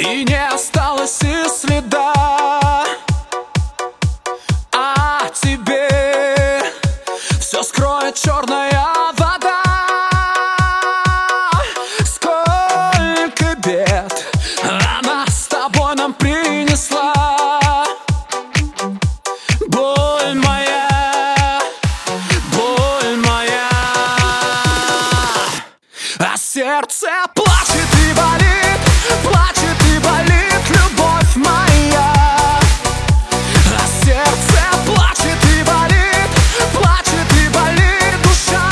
и не осталось и следа. А тебе все скроет черная вода. Сколько бед она с тобой нам принесла. Боль моя, а сердце плачет и болит, плачет и болит любовь моя. А сердце плачет и болит, плачет и болит душа.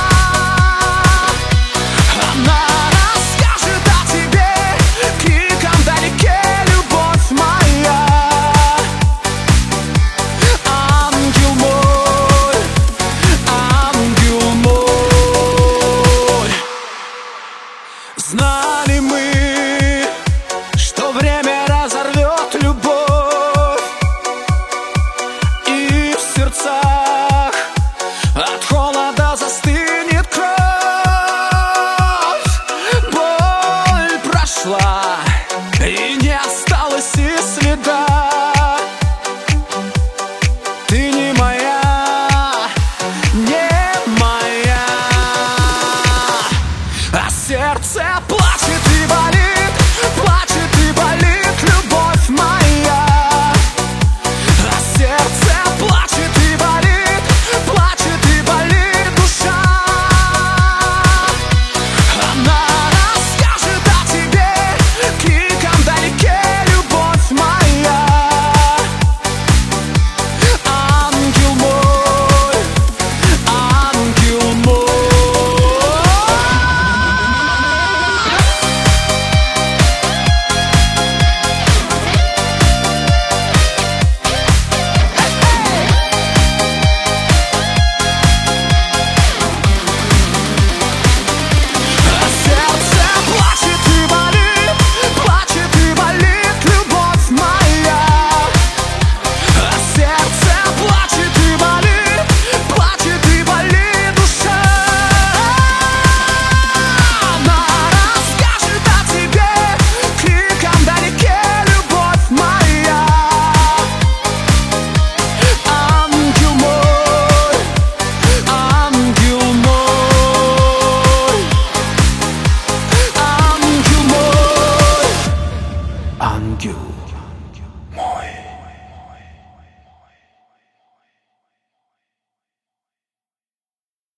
Она расскажет о тебе криком вдалеке, любовь моя. Ангел мой, ангел мой. Знали мы, что время разорвет любовь, и в сердцах от холода застынет кровь. Боль прошла, и не осталось и следа. Ты не моя, не моя. А сердце плачет и болит, плачет и болит любовь моя. А сердце плачет и болит, плачет и болит душа. Она расскажет о тебе криком вдалеке, любовь моя. Ангел мой, ангел мой. Сердце плачет и болит, плачет и болит любовь моя. Сердце плачет и болит, плачет и болит душа. Она расскажет о тебе криком вдалеке, любовь моя. Ангел мой, ангел мой. Ангел мой, ангел.